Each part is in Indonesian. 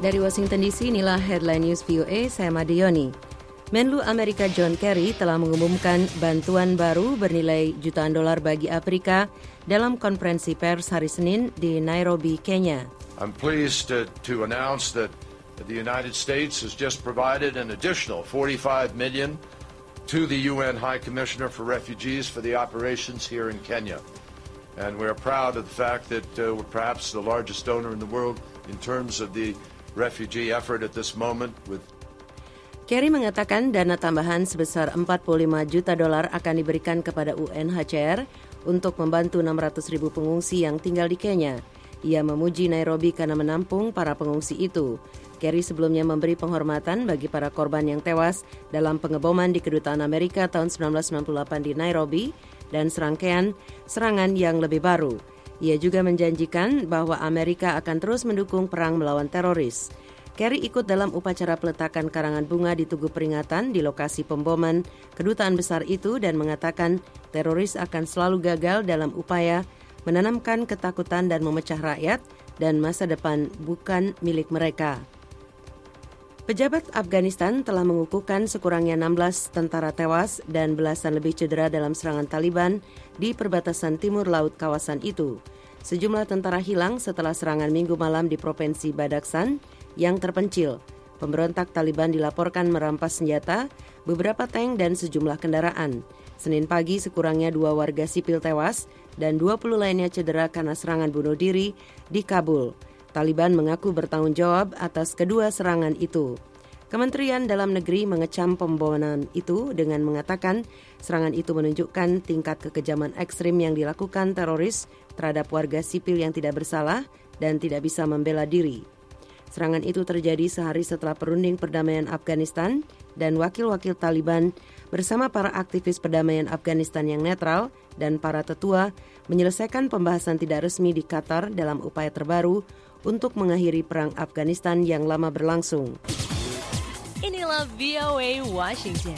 Dari Washington DC, inilah Headline News VOA, saya Madioni. Menlu Amerika John Kerry telah mengumumkan bantuan baru bernilai jutaan dolar bagi Afrika dalam konferensi pers hari Senin di Nairobi, Kenya. I'm pleased to announce that the United States has just provided an additional $45 million to the UN High Commissioner for Refugees for the operations here in Kenya. And we're proud of the fact that we're perhaps the largest donor in the world in terms of the refugee effort at this moment. Kerry mengatakan dana tambahan sebesar 45 juta dolar akan diberikan kepada UNHCR untuk membantu 600.000 pengungsi yang tinggal di Kenya. Ia memuji Nairobi karena menampung para pengungsi itu. Kerry sebelumnya memberi penghormatan bagi para korban yang tewas dalam pengeboman di Kedutaan Amerika tahun 1998 di Nairobi dan serangkaian serangan yang lebih baru. Ia juga menjanjikan bahwa Amerika akan terus mendukung perang melawan teroris. Kerry ikut dalam upacara peletakan karangan bunga di Tugu Peringatan di lokasi pemboman kedutaan besar itu dan mengatakan teroris akan selalu gagal dalam upaya menanamkan ketakutan dan memecah rakyat dan masa depan bukan milik mereka. Pejabat Afghanistan telah mengukuhkan sekurangnya 16 tentara tewas dan belasan lebih cedera dalam serangan Taliban di perbatasan timur laut kawasan itu. Sejumlah tentara hilang setelah serangan Minggu malam di Provinsi Badakhshan yang terpencil. Pemberontak Taliban dilaporkan merampas senjata, beberapa tank dan sejumlah kendaraan. Senin pagi sekurangnya 2 warga sipil tewas dan 20 lainnya cedera karena serangan bunuh diri di Kabul. Taliban mengaku bertanggung jawab atas kedua serangan itu. Kementerian Dalam Negeri mengecam pemboman itu dengan mengatakan serangan itu menunjukkan tingkat kekejaman ekstrim yang dilakukan teroris terhadap warga sipil yang tidak bersalah dan tidak bisa membela diri. Serangan itu terjadi sehari setelah perunding perdamaian Afghanistan dan wakil-wakil Taliban bersama para aktivis perdamaian Afghanistan yang netral dan para tetua menyelesaikan pembahasan tidak resmi di Qatar dalam upaya terbaru untuk mengakhiri perang Afghanistan yang lama berlangsung. Inilah VOA Washington.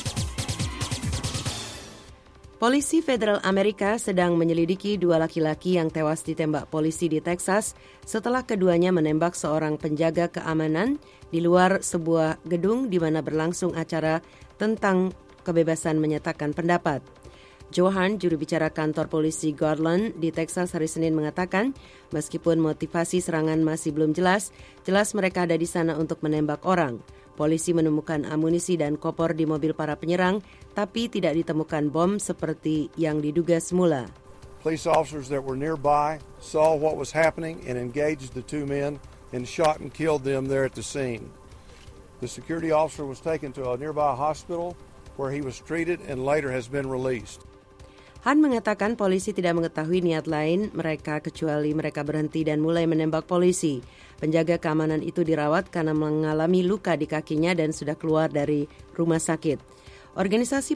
Polisi Federal Amerika sedang menyelidiki 2 laki-laki yang tewas ditembak polisi di Texas setelah keduanya menembak seorang penjaga keamanan di luar sebuah gedung di mana berlangsung acara tentang kebebasan menyatakan pendapat. Joe Hunt, juru bicara kantor polisi Garland di Texas hari Senin mengatakan, meskipun motivasi serangan masih belum jelas mereka ada di sana untuk menembak orang. Polisi menemukan amunisi dan kopor di mobil para penyerang, tapi tidak ditemukan bom seperti yang diduga semula. Police officers that were nearby saw what was happening and engaged the 2 men and shot and killed them there at the scene. The security officer was taken to a nearby hospital where he was treated and later has been released. Han mengatakan polisi tidak mengetahui niat lain mereka kecuali mereka berhenti dan mulai menembak polisi. Penjaga keamanan itu dirawat karena mengalami luka di kakinya dan sudah keluar dari rumah sakit. Organisasi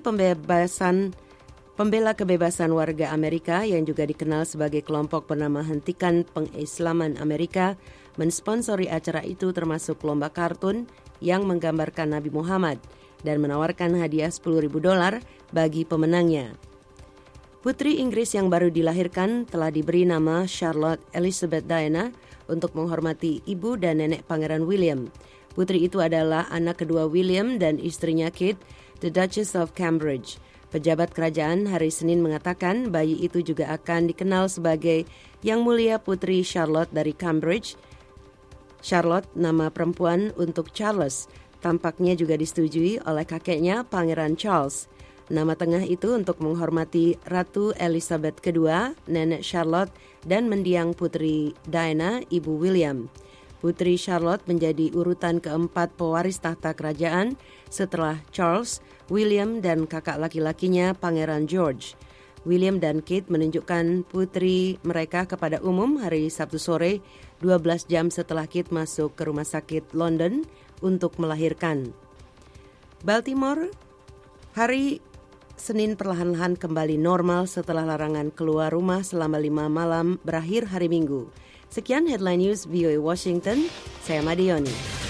pembela kebebasan warga Amerika yang juga dikenal sebagai kelompok bernama Hentikan Pengislaman Amerika mensponsori acara itu termasuk lomba kartun yang menggambarkan Nabi Muhammad dan menawarkan hadiah $10,000 bagi pemenangnya. Putri Inggris yang baru dilahirkan telah diberi nama Charlotte Elizabeth Diana untuk menghormati ibu dan nenek Pangeran William. Putri itu adalah anak kedua William dan istrinya Kate, the Duchess of Cambridge. Pejabat kerajaan hari Senin mengatakan bayi itu juga akan dikenal sebagai Yang Mulia Putri Charlotte dari Cambridge. Charlotte, nama perempuan untuk Charles, tampaknya juga disetujui oleh kakeknya Pangeran Charles. Nama tengah itu untuk menghormati Ratu Elizabeth II, Nenek Charlotte, dan mendiang Putri Diana, Ibu William. Putri Charlotte menjadi urutan keempat pewaris tahta kerajaan setelah Charles, William, dan kakak laki-lakinya Pangeran George. William dan Kate menunjukkan putri mereka kepada umum hari Sabtu sore, 12 jam setelah Kate masuk ke rumah sakit London untuk melahirkan. Baltimore, hari Senin perlahan-lahan kembali normal setelah larangan keluar rumah selama 5 malam berakhir hari Minggu. Sekian Headline News VOA Washington, saya Madioni.